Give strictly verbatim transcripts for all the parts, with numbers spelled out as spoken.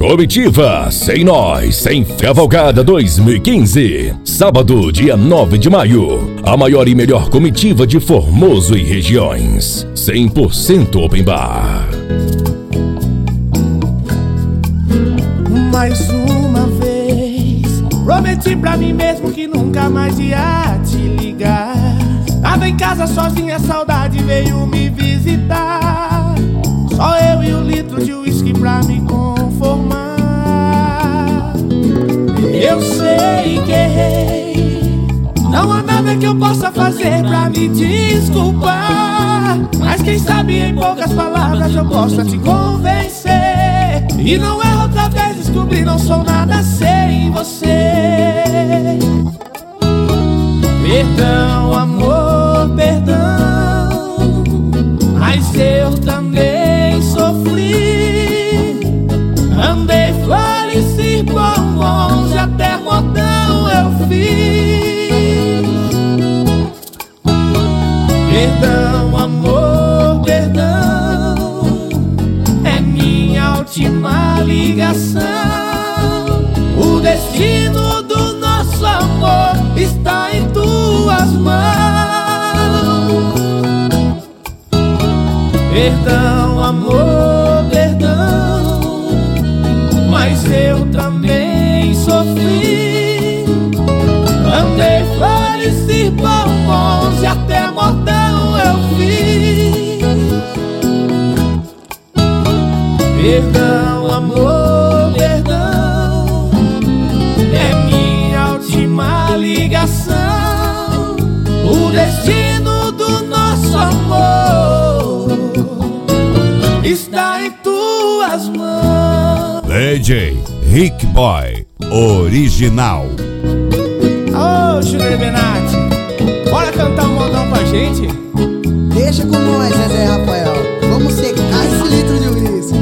Comitiva Sem Nós, Sem Cavalgada dois mil e quinze. Sábado, dia nove de maio. A maior e melhor comitiva de Formoso e regiões. cem por cento Open Bar. Mais uma vez, prometi pra mim mesmo que nunca mais ia te ligar. Tava em casa sozinha, a saudade veio me visitar. Só eu e um litro de uísque pra me conformar. Eu sei que errei, não há nada que eu possa fazer pra me desculpar. Mas quem sabe em poucas palavras eu possa te convencer. E não é outra vez descobrir, não sou nada sem você. Perdão, amor, perdão, mas eu também sofri. Andei flores e bombons, até modão eu fiz. Perdão, amor, perdão, é minha última ligação. O destino do nosso amor está em tuas mãos. Perdão, amor, perdão, mas eu também sofri. Andei flores e bombons e até modão eu fiz. Perdão, amor, perdão, é minha última ligação. O destino do nosso amor está em tuas mãos. D J Rick Boy Original. Ô, Júnior Benatti, bora cantar um modão pra gente? Deixa com nós, Zezé Rafael. Vamos secar esse litro de uísque.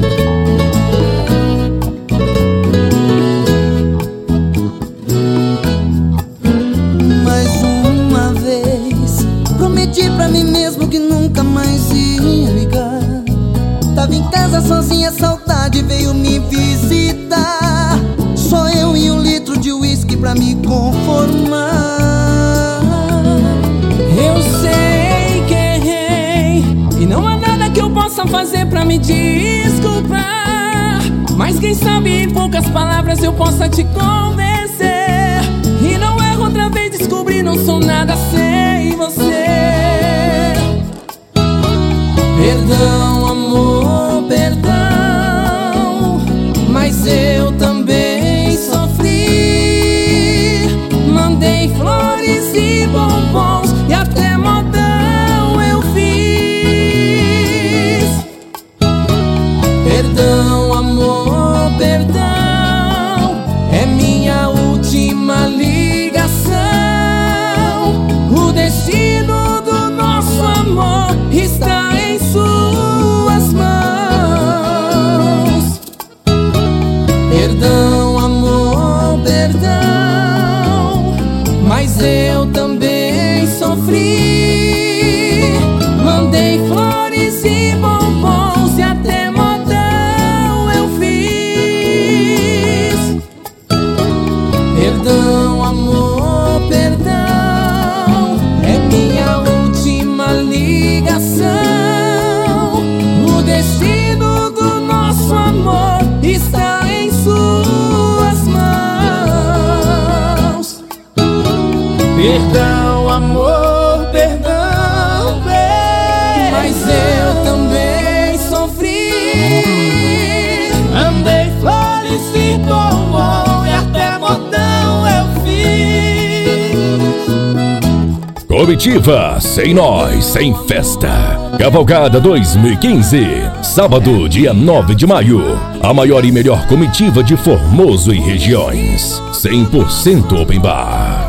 Mais uma vez, prometi pra mim mesmo que nunca mais ia ligar. Tava em casa sozinha, a saudade veio me visitar. Só eu e um litro de uísque pra me conformar. Eu sei que errei e não há nada que eu possa fazer pra me desculpar. Mas quem sabe em poucas palavras eu possa te convencer. E não erro outra vez, descobrir não sou nada sem você. Perdão, amor, perdão, mas eu também sofri. Mandei flores e bombons e até modão eu fiz. Perdão, amor, perdão, é minha última ligação. O destino do nosso amor está em suas mãos. Perdão, amor, perdão, mas eu também sofri. Mandei flores e bombons e até modão eu fiz. Perdão, amor, perdão, é minha última ligação. O destino do nosso amor está em suas mãos. Perdão, amor, perdão, bem, Mas eu também sofri. andei flores e bombom e até modão eu fiz. Comitiva Sem Nós, Sem Festa. Cavalgada dois mil e quinze. Sábado, dia nove de maio. A maior e melhor comitiva de Formoso e regiões. cem por cento Open Bar.